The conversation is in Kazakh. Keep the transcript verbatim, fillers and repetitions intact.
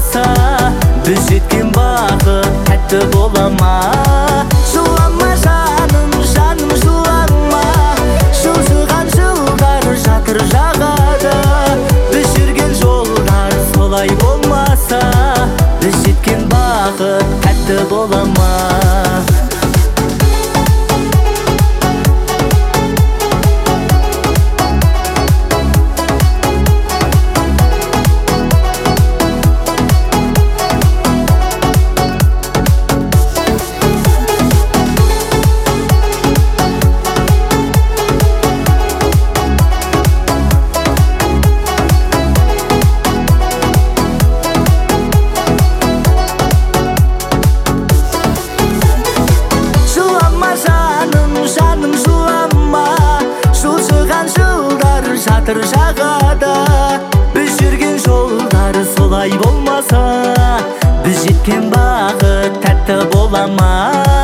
болмаса, біз жеткен бақыт тәтті бола ма? Жылама жаным, жаным жылама, жылжыған жылдар жатыр жағада. Біз жүрген жолдар солай болмаса, біз жеткен бақыт тәтті бола ма? Жатыр жағада, біз жүрген жолдар солай болмаса, біз жеткен бақыт тәтті бола ма?